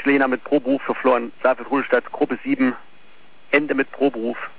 Lena mit Proberuf für Florian Saalfeld-Rudolstadt, Gruppe 7, Ende mit Proberuf.